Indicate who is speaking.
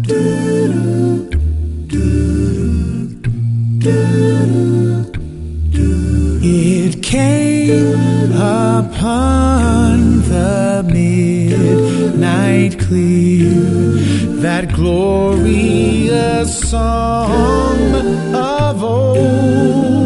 Speaker 1: It came upon the midnight clear, that glorious song of old.